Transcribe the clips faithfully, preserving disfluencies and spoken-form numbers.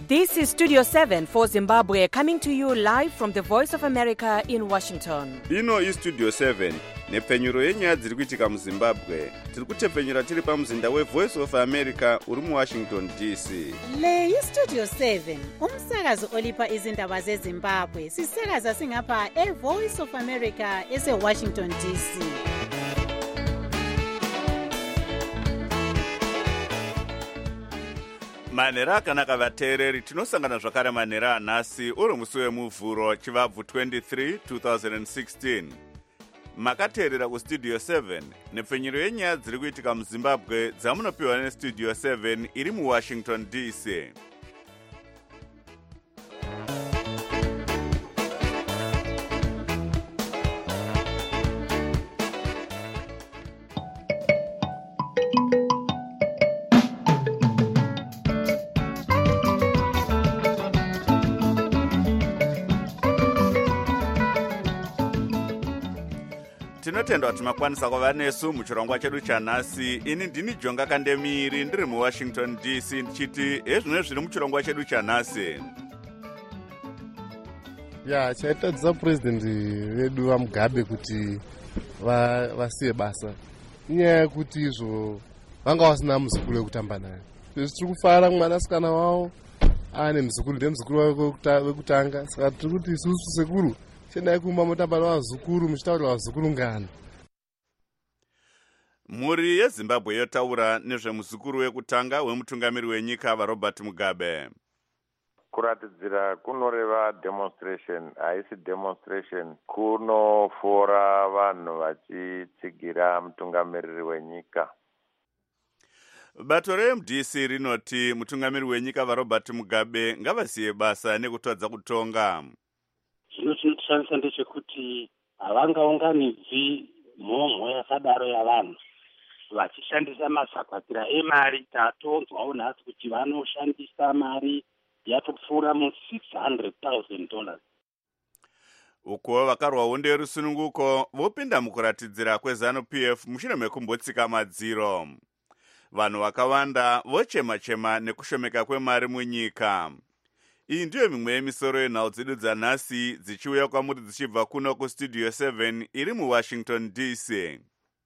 This is Studio seven for Zimbabwe, coming to you live from the Voice of America in Washington. Ino is Studio seven, nepfenyuro yenyaya dziri kuitika muZimbabwe. Tiri kutepfenyura tiri pamuzinda weVoice of America uri muWashington D C. Le iStudio seven, umsakazo olipa izindaba zeZimbabwe. Sisakaza singapha eVoice of America eseWashington D C. Manhero akanaka vateereri, tinosangana zvakare manhero anhasi uri musi wemuvhuro chivabvu twenty-three two thousand sixteen. Makateerera kuStudio seven, nepfenyuro yenyaya dziri kuitika muZimbabwe dzamunopiwa neStudio seven iri muWashington D C. Tinotendwa kuti makwanisa kuva nesu muchirongwa chedu chanhasi. Ini ndini Jonga Kandemiri ndiri muWashington D C ndichiti ezvino zviri muchirongwa chedu chanhasi. Ya, chaitadzisa president vedu vaMugabe kuti vasiye basa. Inyaya yekuti izvo vanga vasina muzukuru wekutamba naye. Izvi tiri kufara mwanasikana wavo ane muzukuru, ndemuzukuru wake wekutanga. Saka tiri kuti isusu sekuru chendai kuma mutamba navazukuru muchitaurira vazukuru ngano. Mhuri yeZimbabwe yotaura nezvemuzukuru wekutanga wemutungamiri wenyika vaRobert Mugabe. Kuratidzira kunoreva demonstration, haisi demonstration, kunofora vanhu vachitsigira mutungamiriri wenyika. Bato reM D C rinoti mutungamiri wenyika vaRobert Mugabe ngavasiye basa nekutadza kutonga. Zvino chinotishamisa ndechekuti havangaunganidzi mhomho yakadaro yavanhu vachishandisa masakwatira emari. Tatonzwawo nhasi kuti vanoshandisa mari yatopfuura mu six hundred thousand dollars. Uko vakarwa hondo yerusununguko vopinda mukuratidzira kweZanu-P F mushure mekumbotsika madziro. Vanhu vakawanda vochema-chema nekushomeka kwemari munyika. Iyi ndiyo mimwe yemisoro yenhau dzedu dzanhasi dzichiuya kwamuri dzichibva kuno kuStudio seven iri muWashington D C.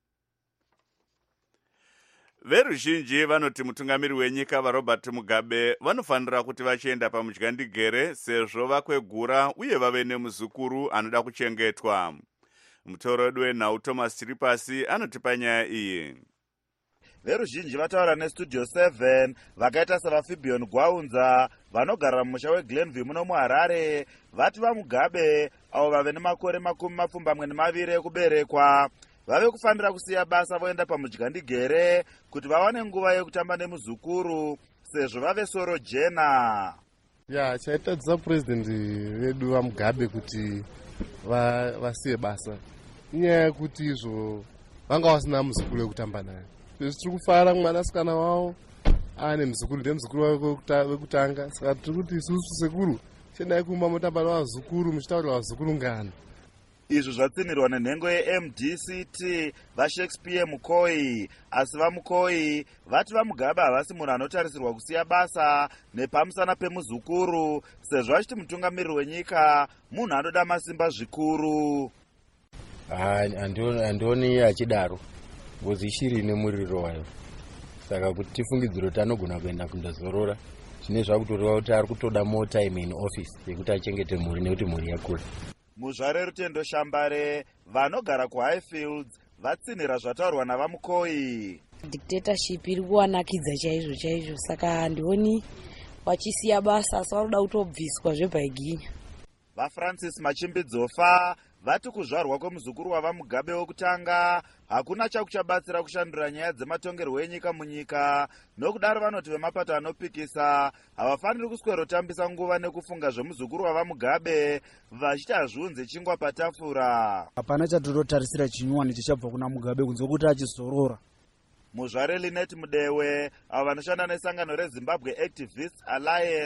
Veruzhinji vanoti mutungamiri wenyika vaRobert Mugabe vanofanira kuti vachienda pamudyandigere sezvo vakwegura uye vave nemuzukuru anoda kuchengetwa. Mutoro wedu wenhau Thomas Chiripasi anotipa nyaya iyi. Veruzhinji vataura neStudio seven vakaita savaFibion Gwaunza vanogara mumusha weGlenview muno muHarare vati vaMugabe avo vave nemakore makumi mapfumbamwe nemaviri ekuberekwa vave kufanira kusiya basa voenda pamudyandigere kuti vawane nguva yekutamba nemuzukuru sezvo vave soro jena. Ya, chaitadzisa president vedu vaMugabe kuti vasiye basa. Inyaya yekuti izvo vanga vasina muzukuru wekutamba naye. Izvi tiri kufara mwanasikana wavo ane muzukuru, ndemuzukuru wake wekutanga. Saka tiri kuti isusu sekuru chendai kuma mutamba navazukuru muchitaurira vazukuru ngano. Izvo zvatsinirwa nenhengo yeM D C T vaShakespeare Mukoi, asi vaMukoi vati vaMugabe havasi munhu anotarisirwa kusiya basa nepamusana pemuzukuru sezvo achiti mutungamiriri wenyika munhu anoda masimba zvikuru. Handioni achidaro ngozi ishiri nemuriro wayo, saka kuti tifungidziro kuti anogona kuenda kundozorora zvine zvakutoreva kuti ari kutoda more time in office yekuti achengete mhuri nekuti mhuri yakura. Muzvare Rutendo Shambare vanogara kuHighfields vatsinira zvataurwa navaMukoi. Dictatorship iri kuwanakidza chaizvo chaizvo, saka handioni vachisiya basa asi vanoda kutobviswa zvebhaiginya. VaFrancis Machimbidzofa vati kuzvarwa kwemuzukuru wavaMugabe wokutanga hakuna chakuchabatsira kushandura nyaya dzematongerwo enyika munyika. Nokudaro vanoti vemapato anopikisa havafaniri kuswerotambisa nguva nekufunga zvemuzukuru wavaMugabe vachiti hazviunze chingwa patafura. Hapana chatinotarisira chinyuwani chichabva kuna Mugabe kunze kuti achizorora. Muzvare Linet Mudewe avo vanoshanda nesangano reZimbabwe Activists Alliance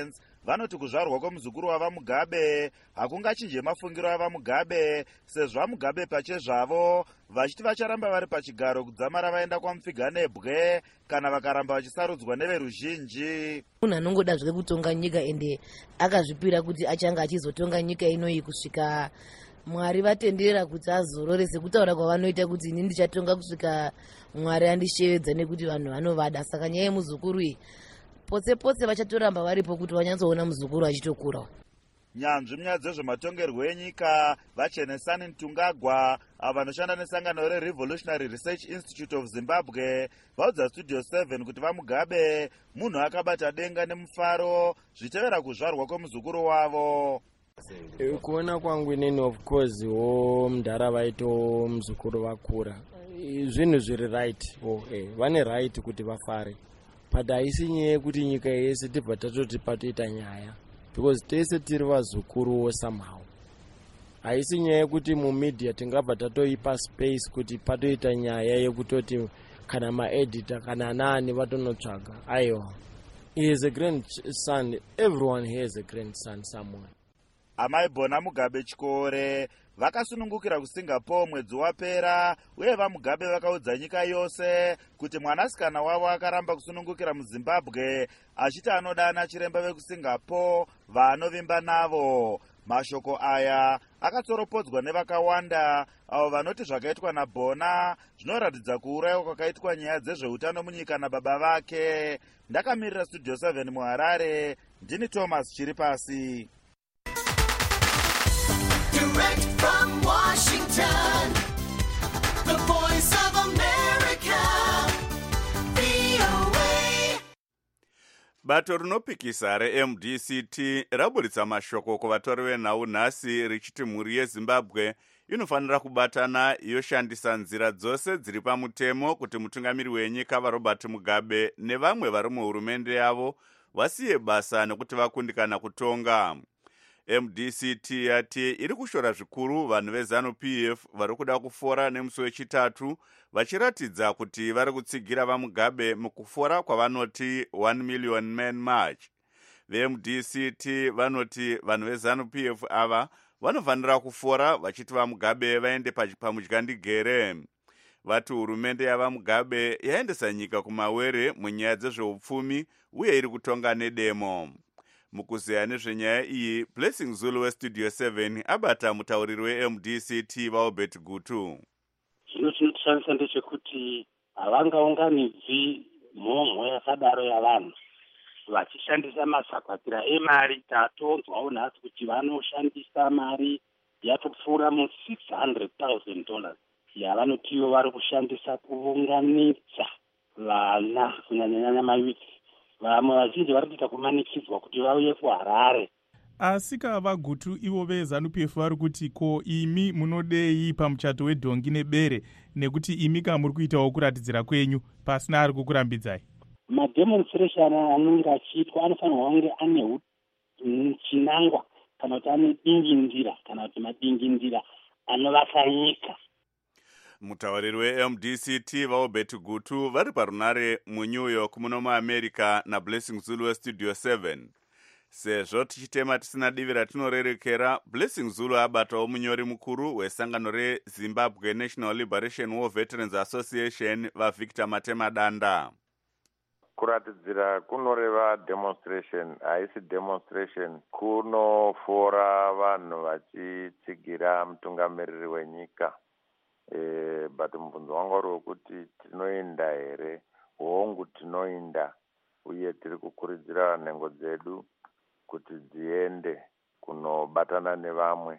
vanoti kuzvarwa kwemuzukuru wavamugabe hakungachinje mafungiro avamugabe, sezvo vamugabe pachezvavo vachiti vacharamba vari pachigaro kudzamara vaenda kwamupfiganebwe kana vakaramba vachisarudzwa neveruzhinji. Munhu anongoda zvake kutonga nyika ende akazvipira kuti achanga achizotonga nyika inoyi kusvika Mwari vatendera kuti azorore, sekutaura kwavanoita kuti ini ndichatonga kusvika Mwari andishevedza nekuti vanhu vanovada. Saka nyaya yemuzukuru iyi potse potse vachatoramba varipo kuti vanyatsoona muzukuru achitokura. Nyanzvi munyaya dzezvematongerwo enyika vaChenesani Ntungagwa avo vanoshanda nesangano reRevolutionary Research Institute of Zimbabwe vaudza Studio seven kuti vamugabe munhu akabata denga nemufaro zvitevera kuzvarwa kwemuzukuru wavo. Kuona kwangu inini of course wo mudhara vaito muzukuru vakura zvinhu zviri right, vane right kuti vafare, but haisi nyaya yekuti nyika yese tibva tatoti patoita nyaya, because tese tiri vazukuru somehow. Haisi nyaya yekuti mumedia tingabva tatoipa space kuti patoita nyaya yekutoti kana maeditor kana nani vatonotsvaga. Aiwa, he is a grandson, everyone has a grandson somewhere. Amai Bona Mugabe Chikore vakasunungukira kuSingapore mwedzi wapera, uye vamugabe vakaudza nyika yose kuti mwanasikana wavo akaramba kusunungukira muZimbabwe achiti anodana chiremba vekuSingapore vaanovimba navo. Mashoko aya akatsoropodzwa nevakawanda avo vanoti zvakaitwa naBona zvinoratidza kuurayiwa kwakaitwa nyaya dzezveutano munyika nababa vake. Ndakamirira Studio seven muHarare, ndini Thomas Chiripasi. Direct from Washington, the voice of America, V O A. Bato rinopikisa reM D C T raburitsa mashoko kuvatori venhau nhasi richiti mhuri yeZimbabwe inofanira kubatana yoshandisa nzira dzose dziri pamutemo kuti mutungamiri wenyika vaRobert Mugabe nevamwe vari muhurumende yavo vasiye basa nekuti vakundikana kutonga. M D C T yati iri kushora zvikuru vanhu veZanu-P F vari kuda kufora nemusi wechitatu vachiratidza kuti vari kutsigira vaMugabe mukufora kwavanoti one million man march. VeM D C T vanoti vanhu veZanu-P F ava vanofanira kufora vachiti vaMugabe vaende pamudyandigere. Vati hurumende yavaMugabe yaendesa nyika kumawere munyaya dzezveupfumi uye iri kutonga nedemo. Mukuzeya nezvenyaya iyi, Blessing Zulu weStudio seven abata mutauriri weM D C T vaObert Gutu. Zvinotishamisa ndechekuti havangaunganidzi mhomho yakadaro yavanhu vachishandisa masakwatira emari. Tatonzwawo nhasi kuti vanoshandisa mari yatopfuura mu six hundred thousand dollars yavanotiwo vari kushandisa kuunganidza vana kunyanyanyanya mayuthi. Vamwe vazhinji vari kuita kumanikidzwa kuti vauye kuHarare. Asika vaGutu ivo veZanu-P F vari kuti ko imi munodei pamuchato wedhongi nebere nekuti imi ka muri kuitawo kuratidzira kwenyu pasina ari kukurambidzai. Mademonstration anenge achiitwa anofanirwa kunge ane chinangwa kana kuti ane dingindira kana kuti madingindira anovaka nyika. Mutauriri weM D C T vaObert Gutu vari parunare muNew York muno muAmerica naBlessing Zulu weStudio seven. Sezvo tichitema tisina divi ratinorerekera, Blessing Zulu abatawo munyori mukuru wesangano reZimbabwe National Liberation War Veterans Association vaVictor Matemadanda. Kuratidzira kunoreva demonstration, haisi demonstration, kunofora vanhu vachitsigira mutungamiriri wenyika. Eh, but mubvunzo wangu wari wekuti tinoenda here, hongu tinoenda, uye tiri kukurudzira nhengo dzedu kuti dziende kunobatana nevamwe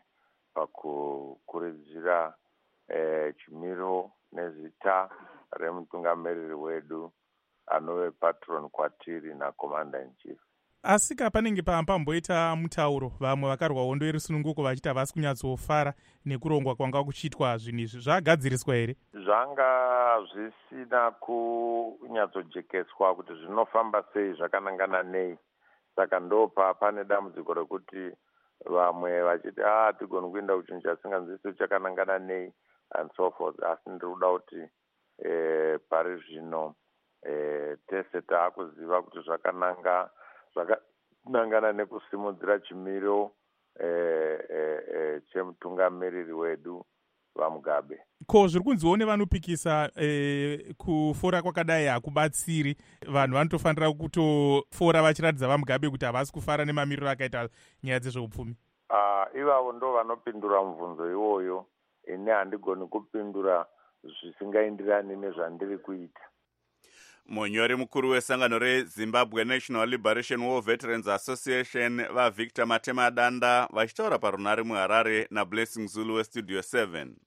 pakukurudzira eh, chimiro nezita remutungamiriri wedu anove patron kwatiri naCommander in Chief. Asika panenge pamboita mutauro vamwe vakarwa hondo yerusununguko vachita vasi kunyatsofara nekurongwa kwanga kuchitwa zvinhu izvi zvagadziriswa here? Zvanga zvisina kunyatsojekeswa kuti zvinofamba sei, zvakanangana nei. Saka ndopa pane dambudziko rekuti vamwe vachiti ah tigoni kuenda kuchinhu chasinganzwisi chakanangana nei and so forth. Asi ndiri kuda kuti eh, pari zvino eh, tese taakuziva kuti zvakananga zvaka nangana nekusimudzira chimiro eh, eh, eh, chemutungamiriri wedu vamugabe. Ko zviri kunziwo nevanopikisa eh, kufora kwakadai hakubatsiri, vanhu vanotofanira kutofora vachiratidza vamugabe kuti havasi kufara nemamiriro akaita nyaya dzezveupfumi. Uh, ivavo ndo vanopindura mubvunzo iwoyo. Ine handigoni kupindura zvisingaenderani nezvandiri kuita. Munyori mukuru wesangano reZimbabwe National Liberation War Veterans Association vaVictor Matema Danda vachitaura parunare muHarare naBlessing Zulu weStudio seven.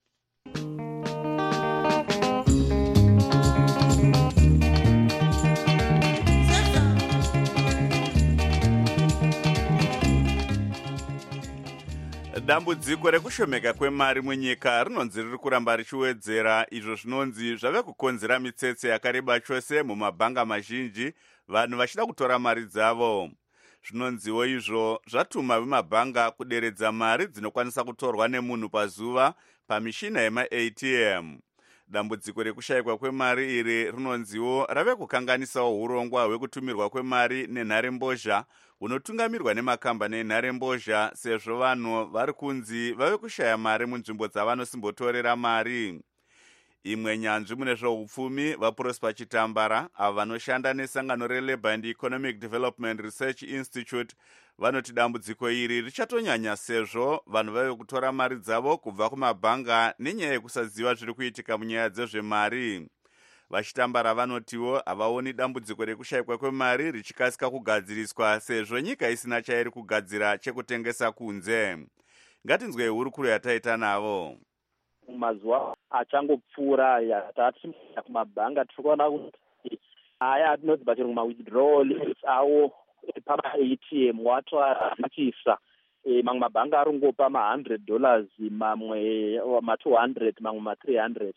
Dambudziko rekushomeka kwemari munyika rinonzi riri kuramba richiwedzera, izvo zvinonzi zvave kukonzera mitsetse yakareba chose mumabhanga mazhinji, vanhu vachida kutora mari dzavo. Zvinonziwo izvo zvatuma vemabhanga kuderedza mari dzinokwanisa kutorwa nemunhu pazuva pamishina yema-A T M. Dambudziko rekushayikwa kwemari iri rinonziwo rave kukanganisawo urongwa hwekutumirwa kwemari nenharembozha hunotungamirwa nemakambani enharembozha, sezvo vanhu vari kunzi vave kushaya mari munzvimbo dzavanosimbotorera mari. Imwe nyanzvi mune zveupfumi vaProsper Chitambara avo vanoshanda nesangano reLabour and Economic Development Research Institute vanoti dambudziko iri richatonyanya sezvo vanhu vave kutora mari dzavo kubva kumabhanga nenyaya yekusaziva zviri kuitika munyaya dzezvemari. Vachitambara vanotiwo havaoni dambudziko rekushayikwa kwemari richikasika kugadziriswa sezvo nyika isina chairi kugadzira chekutengesa kunze. Ngatinzwe hurukuro yataita navo. Mazuva achangopfuura yatatienda kumabhanga tiri kuona kuti aya atinoti chero mawithdrawal awo pama-A T M watoazvikisa. Mamwe mabhanga aringopa ma-hundred dollars, mamwe ma-two hundred, mamwe ma-three hundred.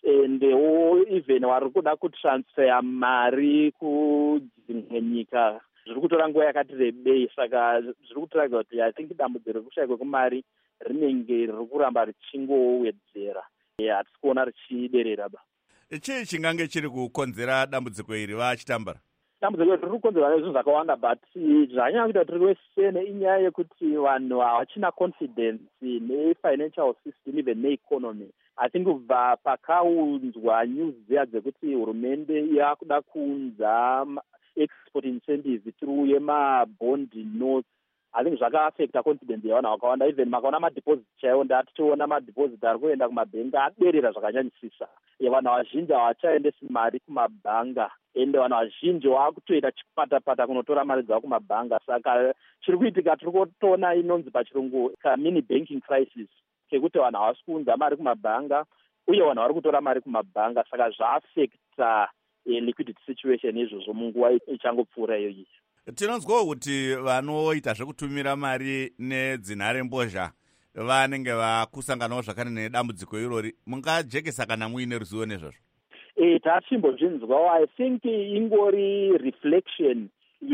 Ndewo even wari kuda kutransfer mari kudzimwe nyika zviri kutora nguva yakati rebei, saka zviri kutaridza kuti I think dambudziko rekushayikwa kwemari rinenge riri kuramba richingowedzera, hatisi kuona richiderera ba. Chii chingange chiri kukonzera dambudziko iri vaChitambara? Dambudziko riri kukonzerwa nezvinhu zvakawanda, but zvanyanya kuita kuti rwesene inyaya yekuti vanhu havachina confidence ne-financial system even ne-economy. I think kubva pakaunzwa news dziya dzekuti hurumende yakuda kuunza export incentive through yema-bond notes, I think zvaka-affecta confidence yavanhu vakawanda. Even makaona madeposit chaiwo ndatichiona madeposit ari kuenda kumabhenga aderera zvakanyanyisisa. Vanhu vazhinji havachaendesi mari kumabhanga, ende vanhu vazhinji vakutoita chipatapata kunotora mari dzavo kumabhanga. Saka chiri kuitika tiri kutoona inonzi pachirungu ka-mini banking crisis, kekuti vanhu havasi kuunza mari kumabhanga uye vanhu vari kutora mari kumabhanga, saka zvaaffecta liquidity situation izvozvo munguva ichangopfuura iyoyi. Tinonzwawo kuti vanoita zvekutumira mari nedzinharembozha vanenge vakusanganawo zvakare nedambudziko irori. Mungajekesa kana muine ruzivo nezvazvo? Eh, tachimbozvinzwawo. I think ingori reflection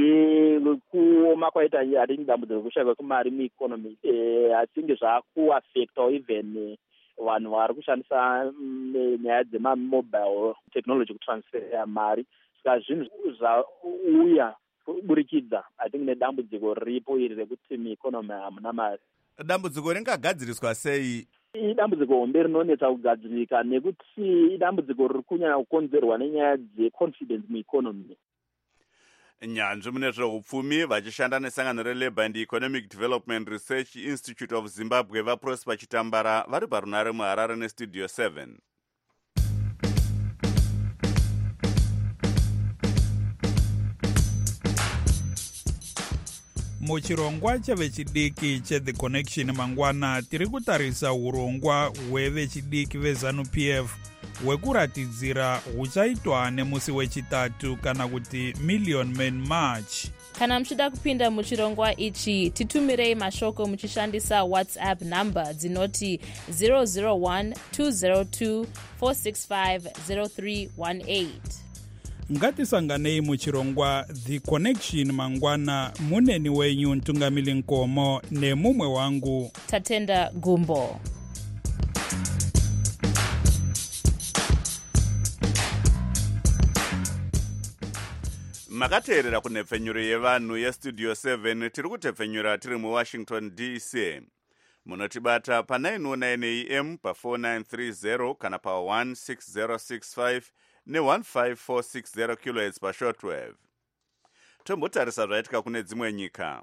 yekuoma kwaita ari dambudziko rekushayikwa kwemari mueconomy. Eh, I think zvakuaffectawo even vanhu vari kushandisa nyaya dzemamobile technology kutransfera mari. Saka zvinhu zvauya kuburikidza I think nedambudziko riripo iri rekuti mueconomy hamuna mari. Dambudziko ringagadziriswa sei? Idambudziko hombe rinonetsa kugadzirika nekuti idambudziko riri kunyanya kukonzerwa nenyaya dzeconfidence mueconomy. Nyanzvi mune zveupfumi vachishanda nesangano reLabour and Economic Development Research Institute of Zimbabwe vaProsper Chitambara vari parunare muHarare neStudio seven. Muchirongwa chevechidiki cheThe Connection mangwana tiri kutarisa urongwa hwevechidiki veZANU-P F hwekuratidzira huchaitwa nemusi wechitatu kana kuti Million Men March. Kana muchida kupinda muchirongwa ichi titumirei mashoko muchishandisa WhatsApp number dzinoti zero zero one two zero two four six five zero three one eight. Ngatisanganei muchirongwa The Connection mangwana, muneni wenyu Ntungamili Nkomo nemumwe wangu Tatenda Gumbo. makateerera kunhepfenyuro yevanhu yestudio seven tiri kutepfenyura tiri muwashington D C. Munotibata pa nine oh nine A M pa four nine three zero kana pa one six zero six five ne one five four six zero kilohertz pa shortwave. Tombotarisa zvaitika kune dzimwe nyika.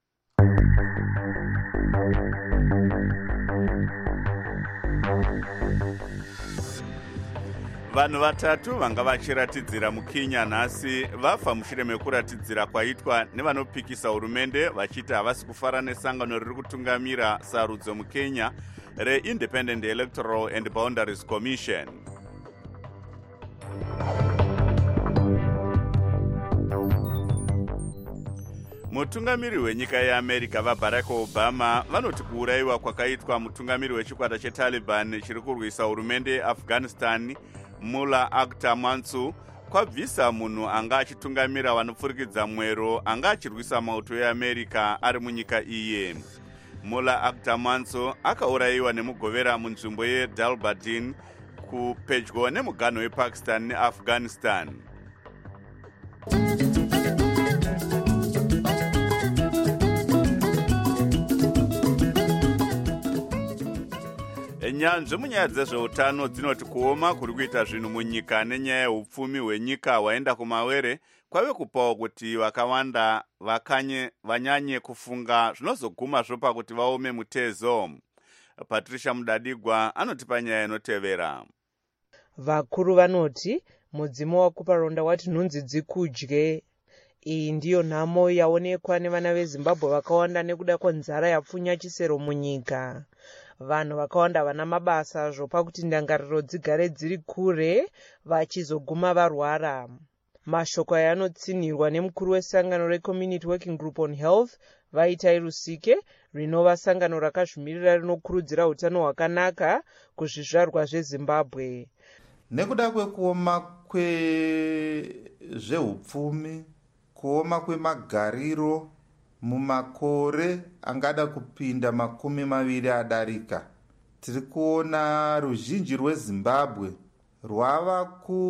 Vanhu vatatu vanga vachiratidzira muKenya nhasi vafa mushure mekuratidzira kwaitwa nevanopikisa hurumende vachiti havasi kufara nesangano riri kutungamira sarudzo muKenya reIndependent Electoral and Boundaries Commission. Mutungamiri wenyika yeAmerica vaBarack Obama vanoti kuurayiwa kwakaitwa mutungamiri wechikwata cheTaliban chiri kurwisa hurumende yeAfghanistan Mullah Akhtar Mansour kwabvisa munhu anga achitungamira vanopfurikidza mwero anga achirwisa mauto eAmerica ari munyika iye. Mullah Akhtar Mansour akaurayiwa nemugovera munzvimbo yeDalbadin kupedyo nemuganho wePakistan neAfghanistan. Nyanzvi munyaya dzezveutano dzinoti kuoma kuri kuita zvinhu munyika nenyaya yeupfumi hwenyika hwaenda kumawere kwave kupawo kuti vakawanda vakanye vanyanye kufunga zvinozoguma zvopa kuti vaome mutezo. Patricia Mudadigwa anotipa nyaya inotevera. Vakuru vanoti mudzimu wakuparonda wati nhunzi dzikudye. Iyi ndiyo nhamo yaonekwa nevana veZimbabwe vakawanda nekuda kwenzara yapfunya chisero munyika. Vanhu vakawanda vana mabasa zvopa kuti ndangariro dzigare dziri kure vachizoguma varwara. Mashoko aya anotsinirwa nemukuru wesangano reCommunity Working Group on Health Vaitai Rusike rinova sangano rakazvimirira rinokurudzira utano hwakanaka kuzvizvarwa zveZimbabwe. Nekuda kwekuoma kwezveupfumi, kuoma kwemagariro mumakore angada kupinda makumi maviri adarika, tiri kuona ruzhinji rweZimbabwe rwava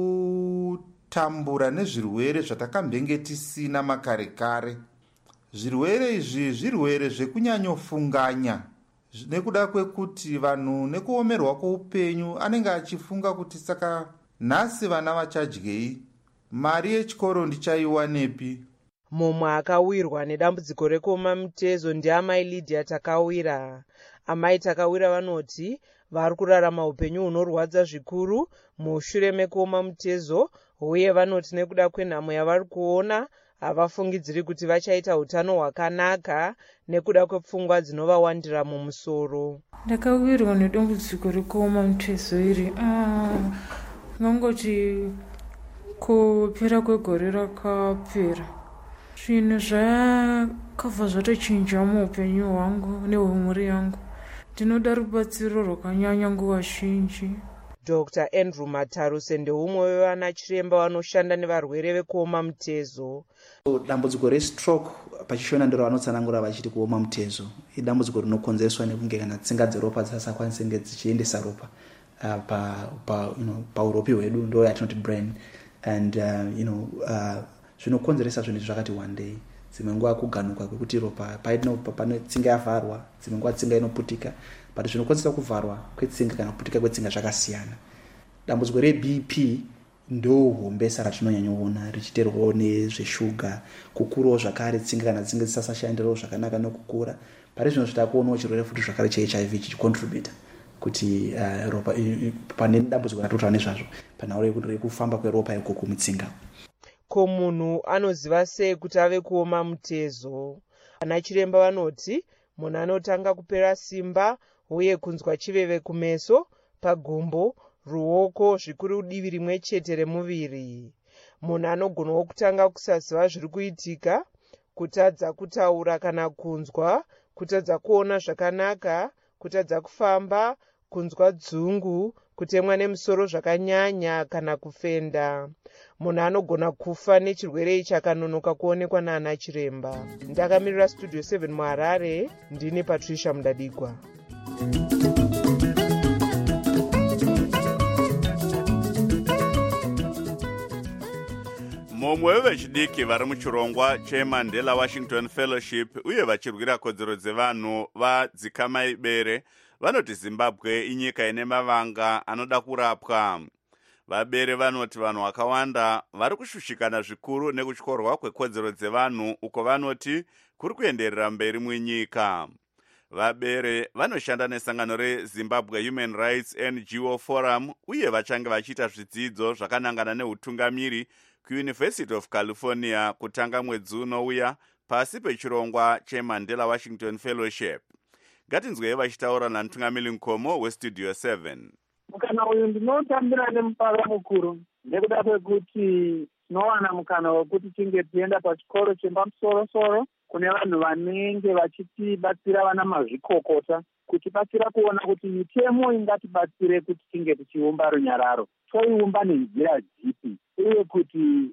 kutambura nezvirwere zvatakambenge tisina makare kare. Zvirwere izvi zvirwere zvekunyanyofunganya, nekuda kwekuti vanhu nekuomerwa kweupenyu anenge achifunga kuti saka nhasi vana vachadyei, mari yechikoro ndichaiwanepi. Mumwe akawirwa nedambudziko rekuoma mutezo ndiamai Lydia Takawira. Amai Takawira vanoti vari kurarama upenyu hunorwadza zvikuru mushure mekuoma mutezo, uye vanoti nekuda kwenhamo yavari kuona havafungidziri kuti vachaita utano hwakanaka nekuda kwepfungwa dzinovawandira mumusoro. Ndakawirwa nedambudziko rekuoma mutezo iri. Ah, ngangoti kupera kwegore rakapera. Zvinhu zvakabva zvatochinja muupenyu hwangu nehwemhuri yangu. Ndinoda rubatsiro rwakanyanya nguva zhinji. Doctor Andrew Mataruse ndeumwe wevana chiremba vanoshanda nevarwere vekuoma mutezo. Dambudziko restroke pachishona ndiro vanotsanangura vachiti kuoma mutezo. Idambudziko rinokonzereswa nekunge kana tsinga dzeropa dzisakwanise kunge dzichiendesa ropa uh, pa pa you know pauropi hwedu ndo yatinoti brain, and uh, you know uh, zvinokonzeresa zvinhu zvakati one day. Dzimwe nguva kuganuka kwekuti ropa paino pane tsinga yavharwa, dzimwe nguva tsinga inoputika, but zvinokonzeresa kuvharwa kwetsinga kana kuputika kwetsinga zvakasiyana. Dambudziko reB P ndo hombesa ratinonyanyoona richiterwawo nezveshuga, kukurawo zvakare tsinga kana tsinga dzisasashandirawo zvakanaka nokukura. Pari zvino zvitakuonawo chirwere futi zvakare cheH I V chichicontributa kuti uh, ropa pane dambudziko ratotaura nezvazvo panhau rekufamba kweropa ikoko mutsinga. Ko munhu anoziva sei kuti ave kuoma mutezo? Ana chiremba vanoti munhu anotanga kupera simba uye kunzwa chiveve kumeso, pagumbo, ruoko, zvikuru divi rimwe chete remuviri. Munhu anogonawo kutanga kusaziva zviri kuitika, kutadza kutaura kana kunzwa, kutadza kuona zvakanaka, kutadza kufamba, kunzwa dzungu, kutemwa nemusoro zvakanyanya kana kufenda. Munhu anogona kufa nechirwere ichi akanonoka kuonekwa naana chiremba. Ndakamirira Studio seven muHarare, ndini Patricia Mudadigwa. mumwe wevechidiki vari muchirongwa chemandela washington fellowship uye vachirwira kodzero dzevanhu vadzikamai bere vanoti zimbabwe inyika ine mavanga anoda kurapwa. Vabere vanoti vanhu vakawanda vari kushushikana zvikuru nekutyorwa kwekodzero dzevanhu uko vanoti kuri kuenderera mberi munyika. Vabere vanoshanda nesangano reZimbabwe Human Rights N G O Forum uye vachange vachiita zvidzidzo zvakanangana neutungamiri kuUniversity of California kutanga mwedzi unouya pasi pechirongwa cheMandela Washington Fellowship. Ngatinzwei vachitaura namutungamiri Nkomo weStudio seven. Mukana uyu ndinotambira nemufaro mukuru nekuda kwekuti tinowana mukana wekuti tinge tienda pachikoro chepamusoro-soro kune vanhu vanenge vachitibatsira vana mazvikokota kutibatsira kuona kuti mitemo ingatibatsire kuti tinge tichiumba runyararo toiumba nenzira dzipi uye kuti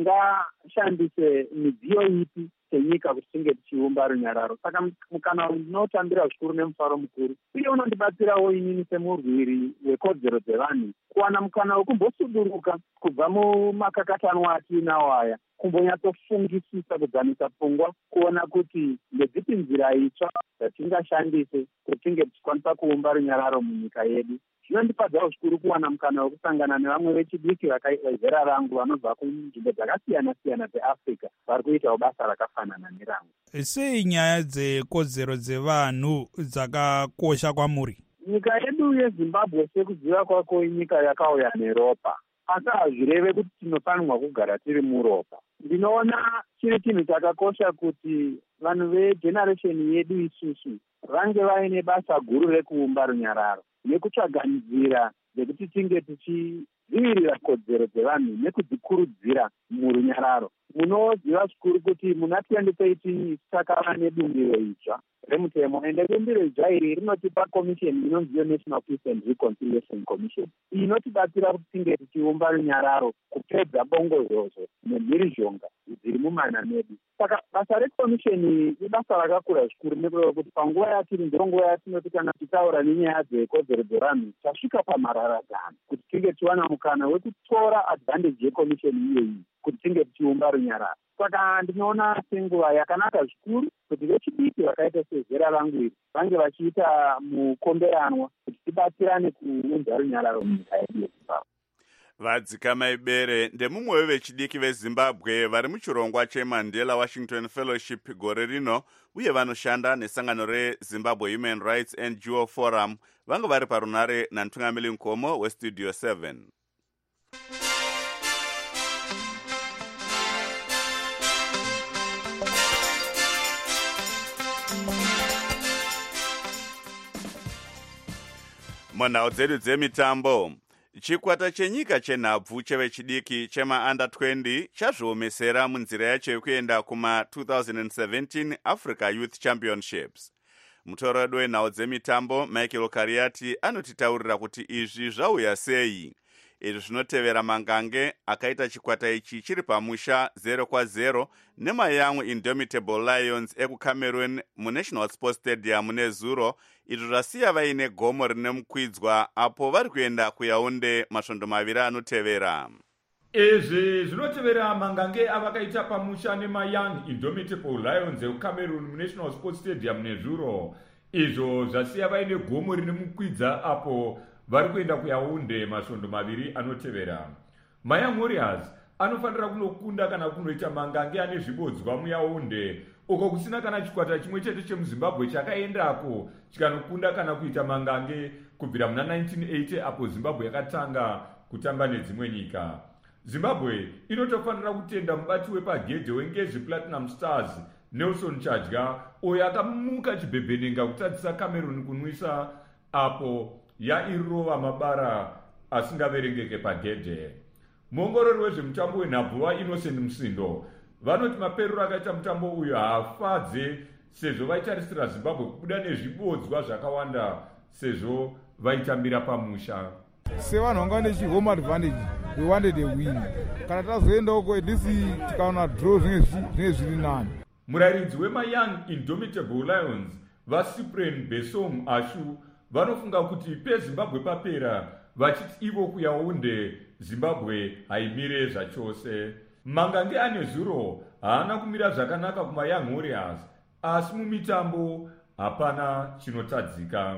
tingashandise midziyo ipi senyika kuti tinge tichiumba runyararo. Saka mukana unotambira zvikuru nemufaro mukuru uye unondibatsirawo inini semurwiri wekodzero dzevanhu kuwana mukana wekumbosuduruka kubva mumakakatanwa atiinawo aya kumbonyatsofungisisa kudzamisa pfungwa kuona kuti ndedzipi nzira itsva dzatingashandise kuti tinge tichikwanisa kuumba runyararo munyika yedu. Zvinondipadzawo zvikuru kuwana mukana wekusangana nevamwe vechidiki vakaizera rangu vanobva kunzvimbo dzakasiyana-siyana dzeafrica vari kuitawo basa rakafanana nerangu. Sei nyaya dzekodzero dzevanhu dzakakosha kwamuri? Nyika yedu yeZimbabwe sekuziva kwako inyika yakauya neropa, asi hazvireve kuti tinofanirwa kugara tiri muropa. Ndinoona chiri chinhu chakakosha kuti vanhu vegeneresheni yedu isusu vange vaine basa guru rekuumba runyararo nekutsvaga nzira dzekuti tinge tichidzivirira kodzero dzevanhu nekudzikurudzira murunyararo. Munoziva zvikuru kuti muna twenty thirteen takava nebumbiro idzva remutemo ende bumbiro idzva iri rinotipa commission inonziyo National Peace and Reconciliation Commission inotibatsira kuti tinge tichiumba runyararo kupedza bongozozo nemhirizhonga dziri mumana medu. Saka basa recommission ibasa rakakura zvikuru nekuda kuti panguva yatiri ndironguva yatinoti kana tichitaura nenyaya dzekodzero dzevanhu tasvika pamharadzano kuti tinge tiwana mukana wekutora advantage yecommission iyoyi kuti tinge tichiumba runyararo. Saka ndinoona senguva yakanaka zvikuru kuti vechidiki vakaita sezera rangu iri vange vachiita mukomberanwa kuti tibatsirane kuunza runyararo munyika yedu yeZimbabwe. Vadzikamai bere ndemumwe wevechidiki veZimbabwe vari muchirongwa cheMandela Washington Fellowship gore rino uye vanoshanda nesangano reZimbabwe Human Rights N G O Forum vange vari parunare namutungamiri Nkomo weStudio seven. Munhau dzedu dzemitambo, chikwata chenyika chenhabvu chevechidiki chema-under twenty chazviomesera munzira yacho yekuenda kuma twenty seventeen Africa Youth Championships. Mutorodi wenhau dzemitambo Michael Kariati anotitaurira kuti izvi zvauya sei. Izvi zvinotevera mangange akaita chikwata ichi chiri pamusha zero kwa zero neMayoung Indomitable Lions ekuCameroon muNational Sports Stadium nezuro, izvo zvasiya vaine gomo rine mukwidzwa apo vari kuenda kuYaounde masvondo maviri anotevera. Izvi zvinotevera mangange avakaita pamusha neMayoung Indomitable Lions ekuCameroon muNational Sports Stadium nezuro, izvo zvasiya vaine gomo rine mukwidza apo vari kuenda kuYaounde masvondo maviri anotevera. Mayoung Warriors anofanira kunokunda kana kunoita mangange ane zvibodzwa muYaounde uko kusina kana chikwata chimwe chete chemuZimbabwe chakaendako chikanokunda kana kuita mangange kubvira muna nineteen eighty apo Zimbabwe yakatanga kutamba nedzimwe nyika. Zimbabwe inotofanira kutenda mubati wepagedhe weNgezi Platinum Stars Nelson Chadya uyo akamuka chibhebhenenga kutadzisa Cameroon kunwisa apo yairova mabara asingaverengeke pagedhe. Muongorori wezvemutambo wenhabvu waInnocent Musindo vanoti maperero akaita mutambo uyu haafadze sezvo vaitarisira Zimbabwe kubuda nezvibodzwa zvakawanda sezvo vaitambira pamusha. Sevanhu vanga vane chihome advantage, we wanted a win. Kana tazoenda uko edisi tikaona draw zvinenge zviri nani. Murayiridzi weMayoung Indomitable Lions vaCyprian Besom Ashu vanofunga kuti peZimbabwe papera vachiti ivo kuYaounde Zimbabwe haimire zvachose. Mangange ane zuro haana kumira zvakanaka kuma Young Warriors, asi mumitambo hapana chinotadzika.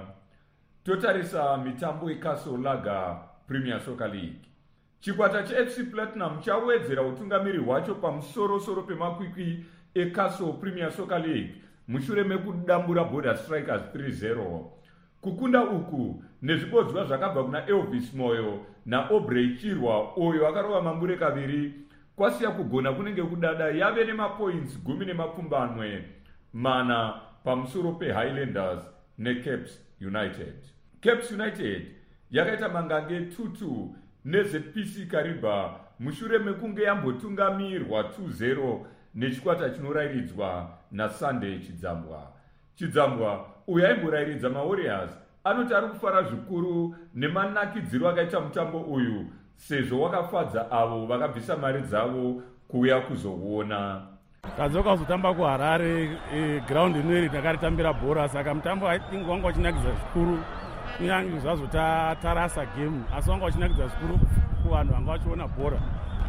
Totarisa mitambo yeCastle Lager Premier Soccer League. Chikwata cheF C Platinum chawedzera utungamiri hwacho pamusoro-soro pemakwikwi eCastle Premier Soccer League mushure mekudambura Border Strikers three zero. Kukunda uku nezvibodzwa zvakabva kuna Elvis Moyo naObrey Chirwa uyo akarova mambure kaviri kwasiya kugona kunenge kudada yave nemapoints gumi nemapfumbamwe mana pamusoro peHighlanders neCaps United. Caps United yakaita mangange two two neZ P C Kariba mushure mekunge yambotungamirwa two zero nechikwata chinorairidzwa naSunday Chidzambwa. Chidzambwa uyo aimborairidza maWarriors anoti ari kufara zvikuru nemanakidziro akaita mutambo uyu sezvo wakafadza avo vakabvisa mari dzavo kuuya kuzouona. Kadzoka kuzotamba kuHarare e, ground inoiri takaritambira bhora, saka mutambo I think wanga uchinakidza zvikuru kunyange zvazotarasa game, asi wanga uchinakidza zvikuru kuvanhu vanga vachiona bhora.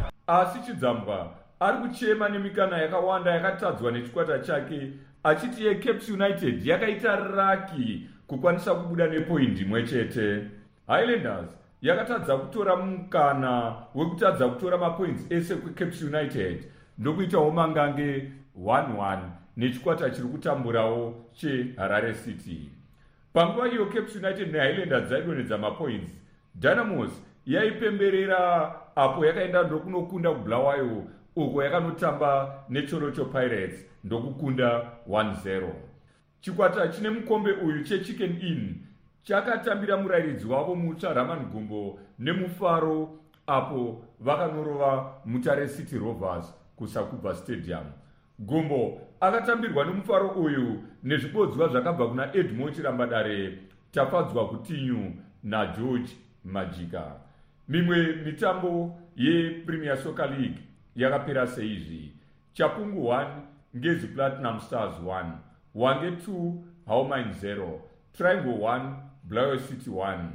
Asi Chidzambwa ari kuchema nemikana yakawanda yakatadzwa nechikwata chake achiti yeCaps United yakaita raki kukwanisa kubuda nepoindi imwe chete. Highlanders yakatadza kutora mukana wekutadza kutora mapoints ese kuCaps United ndokuitawo mangange one one nechikwata chiri kutamburawo cheHarare City. Panguva iyo Caps United neHighlanders dzaidonedza mapoints, Dynamos yaipemberera apo yakaenda ndokunokunda kuBulawayo uko yakanotamba neChorocho Pirates ndokukunda one zero. Chikwata chine mukombe uyu cheChicken Inn chakatambira murairidzi wavo mutsva Raman Gumbo nemufaro apo vakanorova Mutare City Rovers kuSakubva Stadium. Gumbo akatambirwa nemufaro uyu nezvibodzwa zvakabva kuna Edmo Chirambadare, Tafadzwa Kutinyu naGeorge Majika. Mimwe mitambo yePremier Soccer League yakapera seizvi: Chapungu one, Ngezi Platinum Stars one, Wange two, Howmine zero, Triangle one, Bulawayo City one.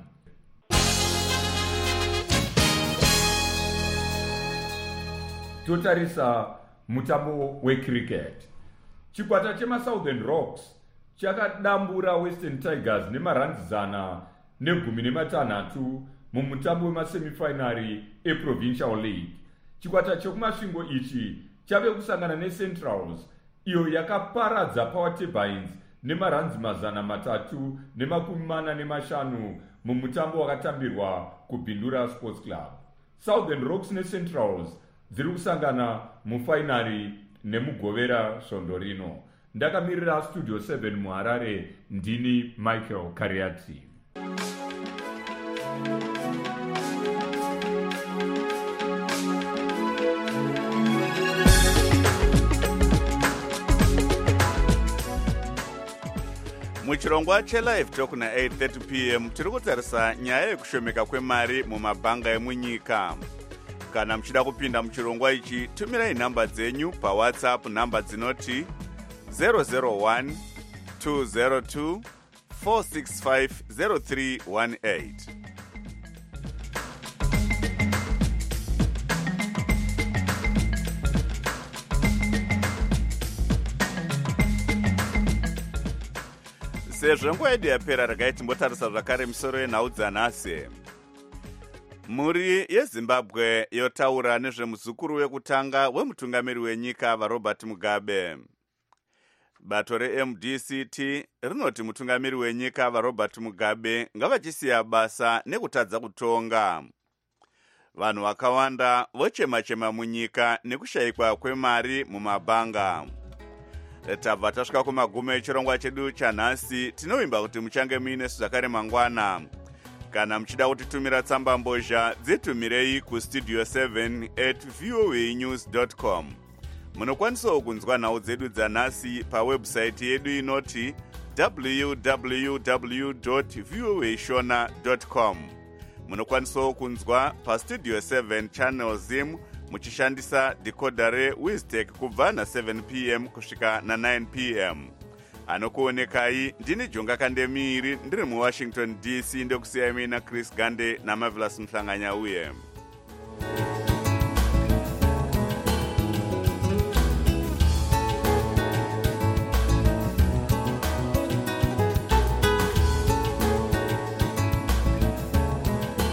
Totarisa mutambo wecricket. Chikwata chemaSouthern Rocks chakadambura Western Tigers nemaranzizana negumi nematanhatu mumutambo wemasemifinari eProvincial League. Chikwata chekumasvingo ichi chave kusangana neCentrals iyo yakaparadza Power Turbines nemaranzi mazana matatu nemakumi mana nemashanu mumutambo wakatambirwa kuBindura Sports Club. Southern Rocks neCentrals dziri kusangana mufainari nemugovera svondo rino. Ndakamirira Studio seven muHarare, ndini Michael Kariati. Muchirongwa chelive talk na eight thirty p m tiri kutarisa nyaya yekushomeka kwemari mumabhanga emunyika. Kana muchida kupinda muchirongwa ichi, tumirai nhamba dzenyu paWhatsApp, nhamba dzinoti zero zero one two zero two four six five zero three one eight. Sezvo nguva yedu yapera, regai timbotarisa zvakare misoro yenhau dzanhasi. Mhuri yeZimbabwe yotaura nezvemuzukuru wekutanga wemutungamiri wenyika vaRobert Mugabe. Bato reM D C T rinoti mutungamiri wenyika vaRobert Mugabe ngavachisiya basa nekutadza kutonga. Vanhu vakawanda vochema-chema munyika nekushayikwa kwemari mumabhanga. Tabva tasvika kumagumo echirongwa chedu chanhasi. Tinovimba kuti muchange muine zvakare mangwana. Kana muchida kutitumira tsamba mbozha, dzitumirei kustudio seven at voa news dot com. Munokwanisawo kunzwa nhau dzedu dzanhasi pawebhusaiti yedu inoti w w w dot voa shona dot com. Munokwanisawo kunzwa pastudio seven channel zim muchishandisa decoder reWiztech kubva na seven p m kusvika na nine p m. Anokuonekai ndini Jonga Kandemiri ndiri muWashington D C, ndokusiyai mina Chris Gande naMarvelous Mhlanganya uye.